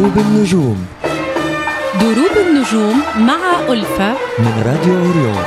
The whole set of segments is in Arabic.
دروب النجوم. دروب النجوم مع ألفة من راديو أوريون.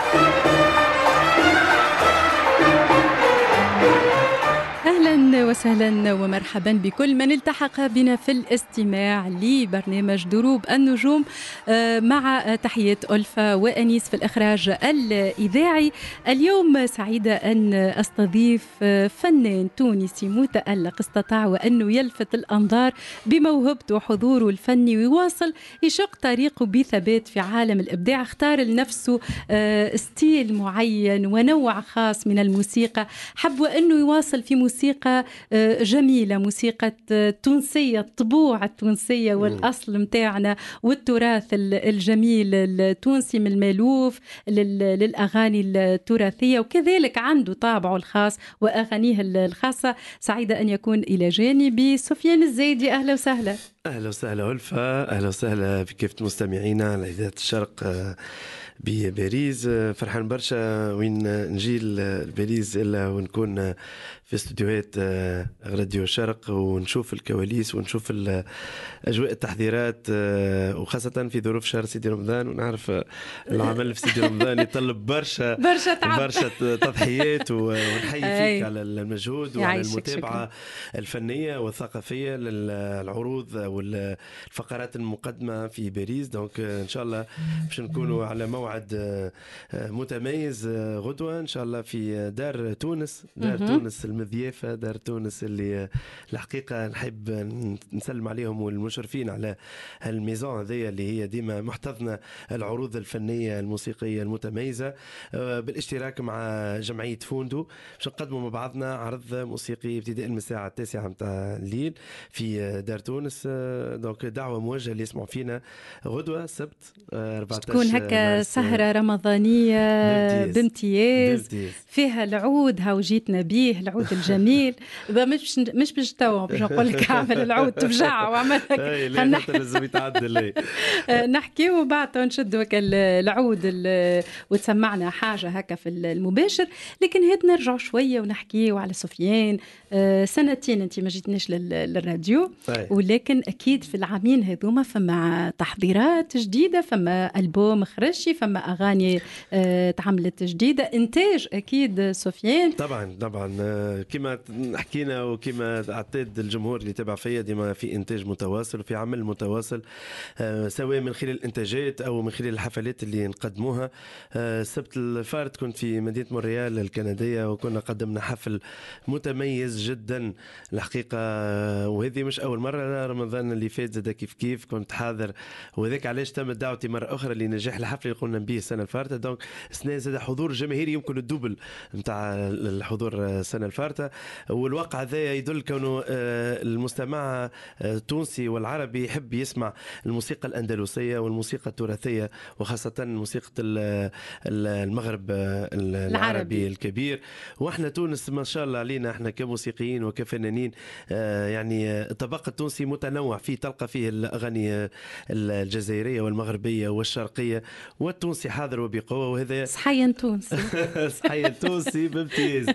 أهلا وسهلا ومرحبا بكل من التحق بنا في الاستماع لبرنامج دروب النجوم، مع تحية ألفة وأنيس في الإخراج الإذاعي. اليوم سعيدة أن أستضيف فنان تونسي متألق استطاع وأنه يلفت الأنظار بموهبته وحضوره الفني ويواصل يشق طريقه بثبات في عالم الإبداع. اختار لنفسه ستيل معين ونوع خاص من الموسيقى، حب وأنه يواصل في موسيقى جميلة، موسيقى تونسية، الطبوع التونسية والأصل متاعنا والتراث الجميل التونسي، من المالوف للأغاني التراثية، وكذلك عنده طابعه الخاص وأغانيه الخاصة. سعيدة أن يكون إلى جانبي سفيان الزايدي. أهلا وسهلا. أهلا وسهلا ألفة، أهلا وسهلا بكافة مستمعينا على إذاعة الشرق بباريس. فرحان برشا وين نجي لباريس إلا ونكون في استوديوهات راديو الشرق ونشوف الكواليس ونشوف أجواء التحضيرات، وخاصة في ظروف شهر سيدي رمضان. ونعرف العمل في سيدي رمضان يطلب برشا تضحيات، ونحيي فيك على المجهود وعلى المتابعة الفنية والثقافية للعروض والفقرات المقدمة في باريس. دونك إن شاء الله باش نكونوا على موعد متميز غدوة إن شاء الله في دار تونس، تونس المذيافة، دار تونس اللي الحقيقة نحب نسلم عليهم والمشرفين على الميزان هذه اللي هي ديما محتضنة العروض الفنية الموسيقية المتميزة، بالاشتراك مع جمعية فوندو باش نقدموا مع بعضنا عرض موسيقي ابتداء من الساعة 9 متاع الليل في دار تونس. دونك دعوة موجهة اللي يسمعوا فينا غدوة السبت 14 تكون هكا سهرة رمضانية بامتياز فيها العود. هاو جيتنا بيه العود الجميل، مش باش توا باش نقول لك اعمل العود تفجع وعمل هيك لازم يتعدل. نحكي وبعد نشدوا هكا العود وتسمعنا حاجة هكا في المباشر. لكن هات نرجع شوية ونحكي على سفيان. سنتين انت ما جيتناش للراديو، ولكن اكيد في العامين هذوما فما تحضيرات جديدة، فما ألبوم خرجي، فما أغاني تعملت جديدة، إنتاج أكيد سفيان. طبعا كما حكينا وكما اعتاد الجمهور اللي تابع فيا ديما في إنتاج متواصل وفي عمل متواصل، سواء من خلال الإنتاجات أو من خلال الحفلات اللي نقدموها. السبت الفارت كنت في مدينة مونريال الكندية وكنا قدمنا حفل متميز جدا الحقيقة، وهذه مش أول مرة. رمضان اللي فات زاد كيف كنت حاضر، وذاك علاش تمت دعوتي مرة أخرى لنجاح الحفل اللي قلنا به السنة الفارتة. دونك السنة زاد حضور جماهيري يمكن الدوبل متاع الحضور السنة الفارتة، والواقع هذا يدل كونه المستمع التونسي والعربي يحب يسمع الموسيقى الأندلسية والموسيقى التراثية، وخاصة موسيقى المغرب العربي الكبير. واحنا تونس ما شاء الله علينا احنا كموسيقيين وكفنانين، يعني الطبق التونسي متنوع فيه، تلقى فيه الأغاني الجزائرية والمغربية والشرقية، والتونسي حاضر وبقوة. وهذا صحيا تونسي صحيا تونسي بامتياز.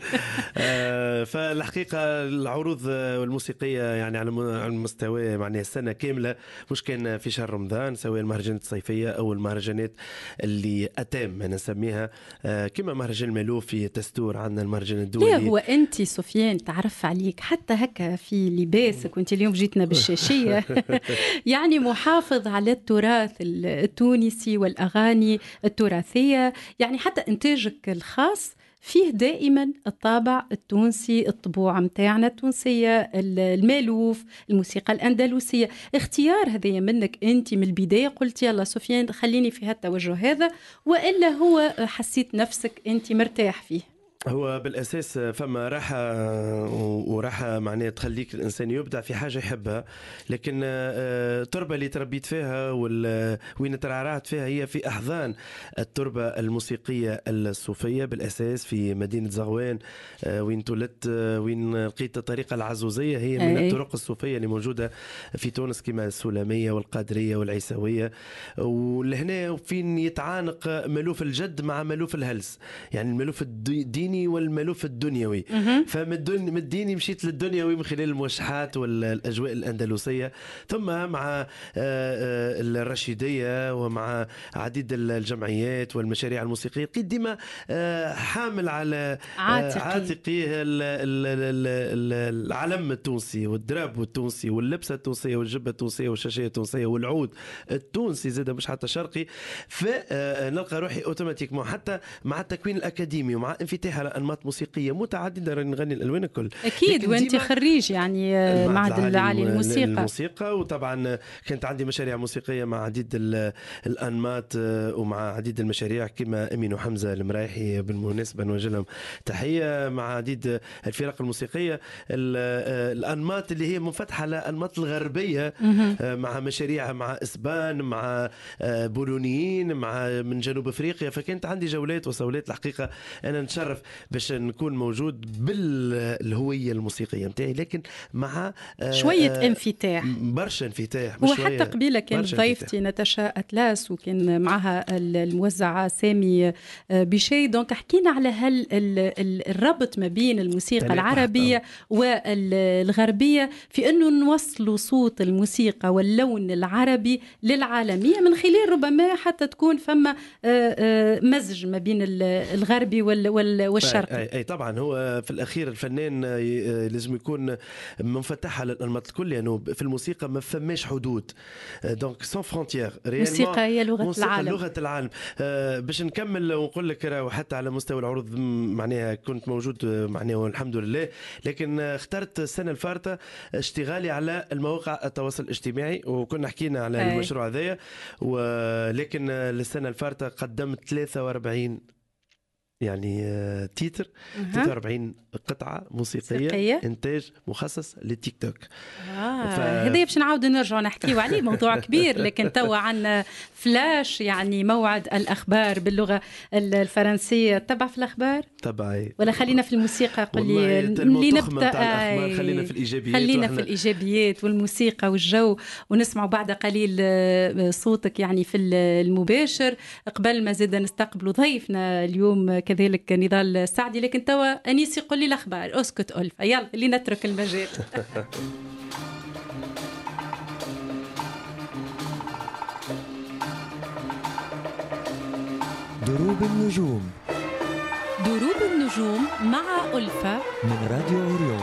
فالحقيقة العروض الموسيقية يعني على المستوى معناها السنة كاملة، مش كان في شهر رمضان، سواء المهرجانات الصيفية أو المهرجانات اللي أتام نسميها، كما مهرجان المالوف في تستور، عندنا المهرجان الدولي. ليه هو أنت سفيان تعرف عليك حتى هكا في لباسك وانت اليوم جيتنا بالشاشية يعني محافظ على التراث التونسي والأغاني التراثية، يعني حتى إنتاجك الخاص فيه دائما الطابع التونسي، الطبوع متاعنا التونسية، المالوف، الموسيقى الأندلسية. اختيار هذا منك أنت من البداية، قلت يلا سفيان خليني في هالتوجه هذا، وإلا هو حسيت نفسك أنت مرتاح فيه؟ هو بالأساس فما راحة معناها تخليك الإنسان يبدع في حاجة يحبها، لكن التربة اللي تربيت فيها وين ترعرعت فيها هي في أحضان التربة الموسيقية الصوفية بالأساس في مدينة زغوان، وين تولدت، وين لقيت الطريقة العزوزية هي من الطرق الصوفية اللي موجودة في تونس كما السلامية والقادرية والعيسوية. ولهنا فين يتعانق ملوف الجد مع ملوف الهلس، يعني الملوف الديني الديني والملف الدنيوي. فمن الديني مشيت للدنيوي من خلال الموشحات والأجواء الأندلسية، ثم مع الرشيدية ومع عديد الجمعيات والمشاريع الموسيقية لقيت ديما حامل على عاتقي العلم التونسي والدراب التونسي واللبسة التونسية والجبة التونسية والشاشية التونسية والعود التونسي زاد مش حتى شرقي. فنلقى روحي اوتوماتيكمون حتى مع التكوين الأكاديمي ومع انفتاح على أنماط موسيقية متعددة، نغني الألوان الكل أكيد. وأنت خريج يعني معهد العالي الموسيقى، وطبعا كانت عندي مشاريع موسيقية مع عديد الأنماط ومع عديد المشاريع كما أمين وحمزة المرايحي بالمناسبة نوجه لهم تحية، مع عديد الفرق الموسيقية الأنماط اللي هي منفتحة على الأنماط الغربية، مع مشاريع مع إسبان، مع بولونيين، مع من جنوب أفريقيا. فكانت عندي جولات وصولات. الحقيقة أنا نتشرف باش نكون موجود بالهوية الموسيقية متاعي، لكن مع شوية انفتاح، برشا انفتاح. وحتى قبيلة كانت ضيفتي نتاشا أتلاس وكان معها الموزعة سامي بشي. دونك حكينا على هل الربط ما بين الموسيقى العربية والغربية في أنه نوصلوا صوت الموسيقى واللون العربي للعالمية من خلال ربما حتى تكون فما مزج ما بين الغربي والشرقي. أي طبعا. هو في الأخير الفنان لازم يكون منفتح على الأنماط الكل، يعني في الموسيقى ما فماش حدود. دونك سون فرونتيير. موسيقى هي لغة العالم. لغة العالم. باش نكمل ونقول لك وحتى على مستوى العروض معناها كنت موجود معناها والحمد لله، لكن اخترت السنة الفارطة اشتغالي على المواقع التواصل الاجتماعي، وكنا حكينا على المشروع هذايا. ولكن السنة الفارطة قدمت 43 يعني تيتر 43 قطعة موسيقية إنتاج مخصص للتيك توك. هذا باش نعاود نرجع نحكيو عليه، موضوع كبير. لكن توا عنا فلاش يعني موعد الأخبار باللغة الفرنسية. تبع في الأخبار تبعي ولا خلينا في الموسيقى؟ قل لي اللي نبدأ. خلينا في الإيجابيات. خلينا في الإيجابيات والموسيقى والجو، ونسمع بعد قليل صوتك يعني في المباشر. قبل ما زاد نستقبل ضيفنا اليوم كذلك نضال السعدي، لكن توا أنيس يقول لي الأخبار. أسكت ألفا، يلا اللي نترك المجال. دروب النجوم. دروب النجوم مع ألفا من راديو أوريون.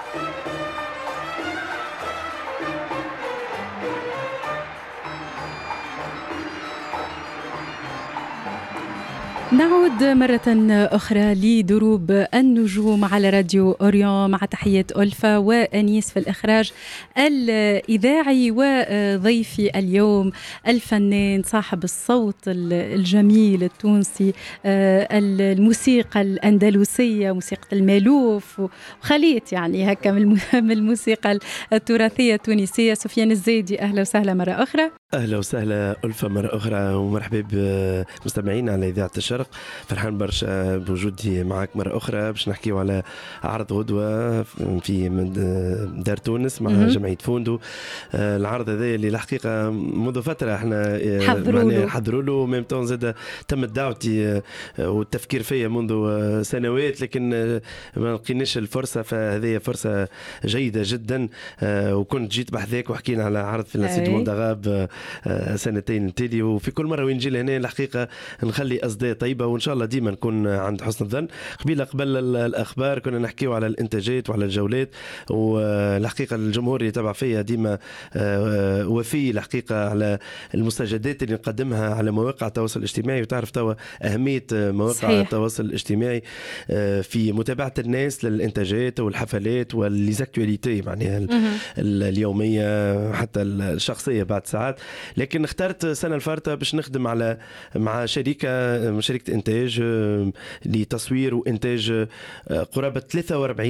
نعود مرة أخرى لدروب النجوم على راديو أوريون، مع تحية ألفا وأنيس في الإخراج الإذاعي. وضيفي اليوم الفنان صاحب الصوت الجميل التونسي، الموسيقى الأندلسية، موسيقى المالوف، وخليت يعني هكا من الموسيقى التراثية التونسية، سفيان الزيدي. أهلا وسهلا مرة أخرى. أهلا وسهلا ألفا مرة أخرى، ومرحبا بمستمعينا على إذاعة الشرق. فرحان برشا بوجودي معك مرة أخرى باش نحكيو على عرض غدوة في دار تونس مع جمعية فوندو. العرض هذا اللي الحقيقة منذ فترة احنا حضروا له، ميمتون زاد تمت دعوتي والتفكير فيا منذ سنوات، لكن ما لقيناش الفرصة. فهذه فرصة جيدة جدا، وكنت جيت بحذاك وحكينا على عرض في لاسيد موندغاب سنتين التالي، وفي كل مرة وين نجي لهنا الحقيقة نخلي أصداء طيبة، وإن شاء الله ديما نكون عند حسن الظن. قبل الأخبار كنا نحكيو على الإنتاجات وعلى الجولات، والحقيقة الجمهور اللي تبع فيها ديما وفي الحقيقة على المستجدات اللي نقدمها على مواقع التواصل الاجتماعي. وتعرف توا أهمية مواقع التواصل الاجتماعي في متابعة الناس للإنتاجات والحفلات والليزاكتواليتي معناها اليومية حتى الشخصية بعد ساعات. لكن اخترت سنة الفارطة باش نخدم مع شركة إنتاج لتصوير وإنتاج قرابة 43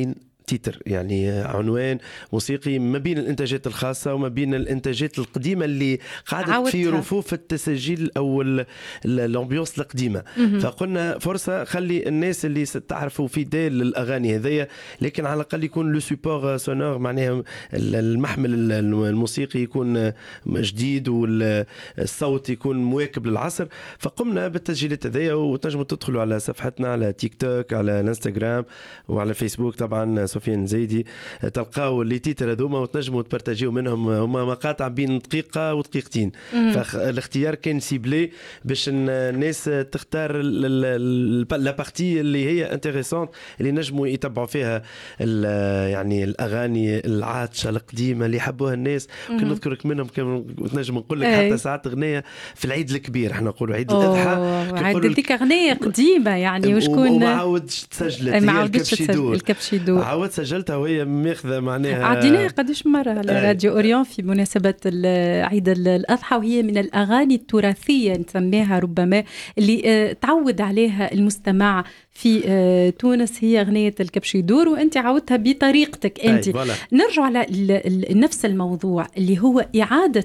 تيتر، يعني عنوان موسيقي ما بين الانتاجات الخاصه وما بين الانتاجات القديمه اللي قعدت في رفوف التسجيل او الامبيونس القديمه. فقلنا فرصه خلي الناس اللي تعرفوا في ديل للاغاني هذيا، لكن على الاقل يكون لو سوبور سونور، معناها المحمل الموسيقي يكون جديد والصوت يكون مواكب للعصر. فقمنا بالتسجيلات هذيا، وتنجموا تدخلوا على صفحتنا على تيك توك، على الانستغرام، وعلى فيسبوك طبعا سفيان زيدي، تلقاو اللي تيتر هذوما وتنجموا تبارتاجيو منهم. هما مقاطع بين دقيقه ودقيقتين، فالاختيار كان سيبلي باش الناس تختار لا بارتي اللي هي انتريسونت، اللي نجموا يتبعوا فيها يعني الاغاني العاطشه القديمه اللي يحبوها الناس. كنا نذكرك منهم، نجم نقول لك حتى ساعات اغنيه في العيد الكبير، احنا نقولوا عيد الاضحى، عيد ديك اغنيه قديمه يعني، وشكون وما عاودش تسجلت، هي الكبشي دور عاود سجلتها وهي ماخذه معناها. عديناها قداش مره على راديو اوريون في مناسبه عيد الاضحى، وهي من الاغاني التراثيه نسميها ربما، اللي تعود عليها المستمع في تونس، هي أغنية الكبشي دور، وأنت عودتها بطريقتك أنت. نرجع على نفس الموضوع اللي هو إعادة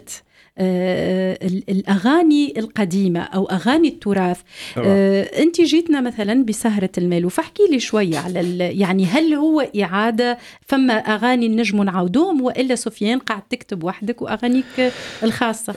الأغاني القديمة أو أغاني التراث. أنت جيتنا مثلا بسهرة المالوف، فاحكي لي شوية على يعني هل هو إعادة، فما أغاني نجم نعودوهم، وإلا سفيان قاعد تكتب وحدك وأغانيك الخاصة؟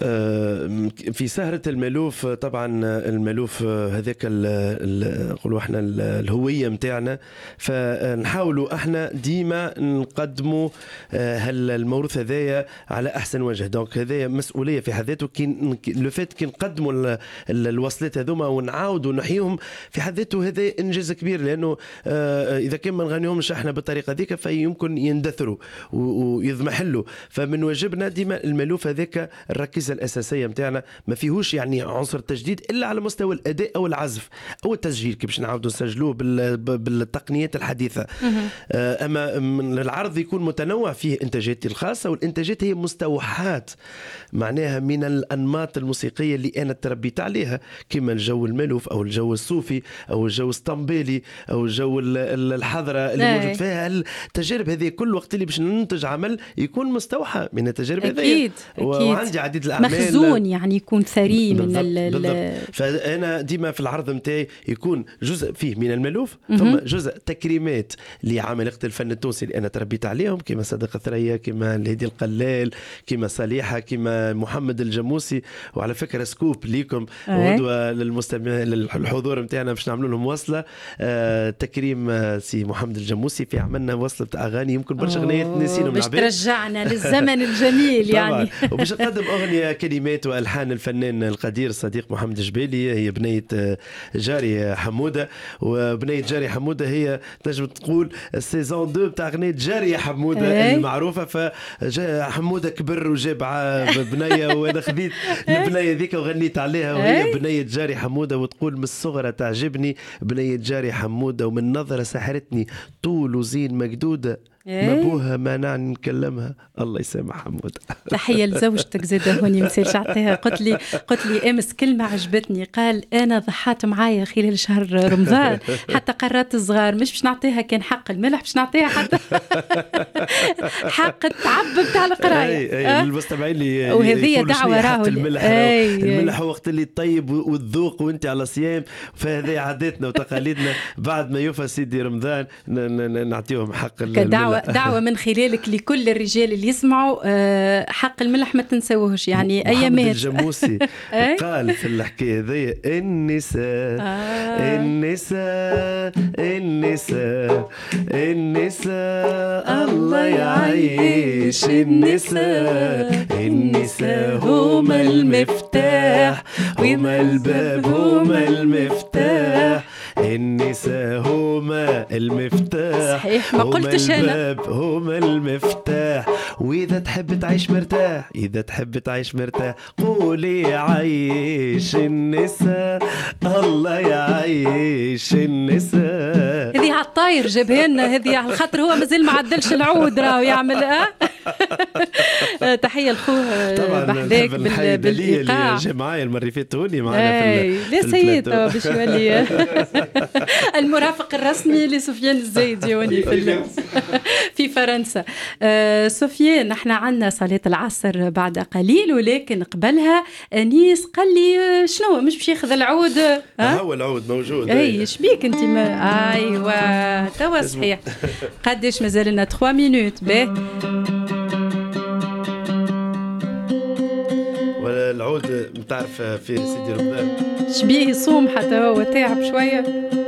في سهرة المالوف طبعا المالوف هذاك نقولوا احنا الهوية متاعنا، فنحاولوا احنا ديما نقدموا الموروث هذايا على أحسن وجه. دونك هذايا مسؤولية في حد ذاته، لو فات كي نقدموا الوصلات هذوما ونعاودوا نحيهم في حد ذاته، هذا انجاز كبير، لانه اذا كان ما نغنيهمش احنا بالطريقه ذيك فيمكن يندثروا ويضمحلوا. فمن واجبنا ديما المالوف هذاك الركيزه الاساسيه نتاعنا ما فيهوش يعني عنصر تجديد الا على مستوى الاداء او العزف او التسجيل، كي باش نعاودوا نسجلوه بالتقنيات الحديثه. اما من العرض يكون متنوع، فيه انتاجاتي الخاصه، والانتاجات هي مستوحات معناها من الأنماط الموسيقية اللي أنا تربيت عليها، كما الجو المالوف أو الجو الصوفي أو الجو الاسطنبولي أو الجو الحضرة اللي موجود فيها. التجارب هذه كل وقت اللي باش ننتج عمل يكون مستوحى من التجارب هذه. أكيد. وعندي عديد الأعمال مخزون، يعني يكون ثري من بالضبط. فأنا ديما في العرض متاعي يكون جزء فيه من المالوف، ثم جزء تكريمات لعمالقة الفن التونسي اللي أنا تربيت عليهم، كما صديق الثريا، كما الهدي القلال، كما صالحة، كما محمد الجموسي. وعلى فكرة سكوب ليكم غدوة للمستمعين للحضور متاعنا باش نعملوا لهم وصلة تكريم سي محمد الجموسي، في عملنا وصلة بتاع أغاني يمكن برشا أغنيات نسينهم باش ترجعنا للزمن الجميل يعني. وباش نقدم أغنية كلمات وألحان الفنان القدير الصديق محمد الجبالي، هي بنية جاري حمودة. وبنية جاري حمودة هي تنجم تقول السيزون 2 بتاع أغنية جاري حمودة المعروفة. فحمودة كبر وجاب بنية، وانا خذيت البنية ذيك وغنيت عليها، وهي بنية جاري حمودة. وتقول من الصغرى تعجبني بنية جاري حمودة، ومن نظرة سحرتني طول وزين مقدودة، مبوها مانعني نكلمها، الله يسامح حمودة. تحية لزوجتك زادة هوني مسيرش عطيها. قلت لي امس كلمة عجبتني، قال انا ضحات معايا خلال شهر رمضان حتى قررت الصغار مش باش نعطيها كان حق الملح، باش نعطيها حتى حق التعب بتاع القراية. المستمعين اللي وهذه دعوة راهو الملح وقت اللي طيب والذوق وانت على صيام، فهذه عاداتنا وتقاليدنا. بعد ما يوفى سيدي رمضان نعطيهم حق دعوة من خلالك لكل الرجال اللي يسمعوا، حق الملح ما تنسوهش. يعني أيامات محمد الجموسي قال في الحكاية ذي النساء الله يعيش النساء هما المفتاح، هما الباب هما المفتاح، النساء هما المفتاح. صحيح، ما قلتش أنا هما المفتاح. وإذا تحب تعيش مرتاح، إذا تحب تعيش مرتاح، قولي عيش النساء، الله يعيش النساء. هذه على الطاير جابها لنا، هذه على الخاطر هو مازال ما عدلش العود راهو يعمل تحية لخوه طبعا بحذاك بالإيقاع اللي جا معايا المرة اللي فاتت هوني معنا لا سيد باش يولي المرافق الرسمي لسفيان الزايدي هوني في فرنسا. سفيان، نحن عندنا صلاة العصر بعد قليل، ولكن قبلها أنيس قال لي شنو مش باش ياخذ العود؟ هو العود موجود. اي شبيك انت ايوه توا صحيح. قداش مازال لنا 3 مينوت به ولا العود متعرف في سيدي رمضان شبيه يصوم حتى هو تعب شويه،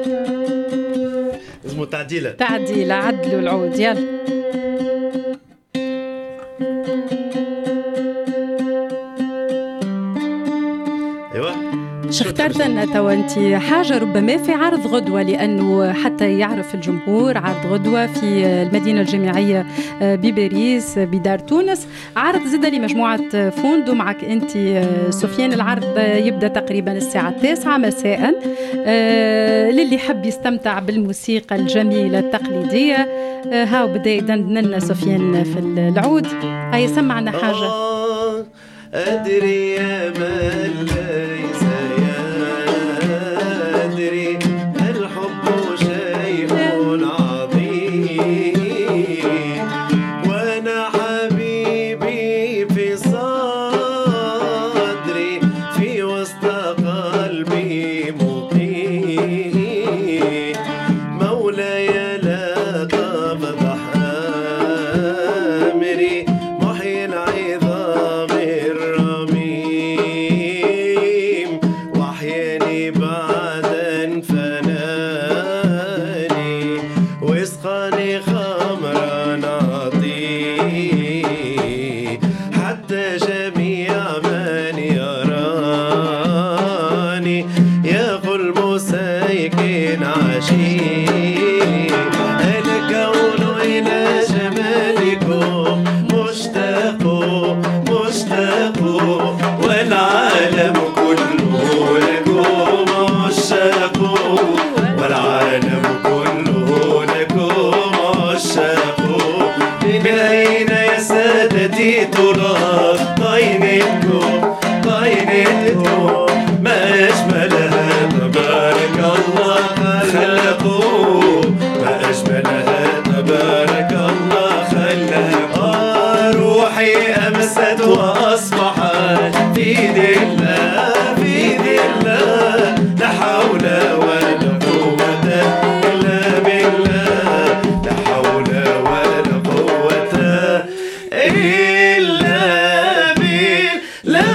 اسمه تعديله عدلوا العود يلا. اخترت أن توا أنت حاجة ربما في عرض غدوة، لأنه حتى يعرف الجمهور عرض غدوة في المدينة الجامعية بباريس بدار تونس، عرض زد لمجموعة فوندو معك أنت سفيان. العرض يبدأ تقريبا الساعة 9 مساء. للي حب يستمتع بالموسيقى الجميلة التقليدية، هاو بدأ يدندن لنا سفيان في العود. هاي سمعنا حاجة. أدري يا من ليس يدري الحب شيء عظيم، وأنا حبيبي في صدري في وسط قلبي مقيم، مولاي لا تفضح أمري محيي العظام الرميم، وحياني بعد فناني واسقاني خمرا عطي، حتى جميع من يراني يقول مسيكن عشيق، الكون إلى جمالكم مشتاق والعالم كله لكم عشاق، والعالم كله لكم عشاق. من أين يا سادتي ترى طينتكم ما أجملها تبارك الله خلقوا، ما أجملها تبارك الله خلقوا. روحي أمست وأصبحت في ذي الله لا حول ولا قوة إلا بالله، لا حول ولا قوة إلا بالله.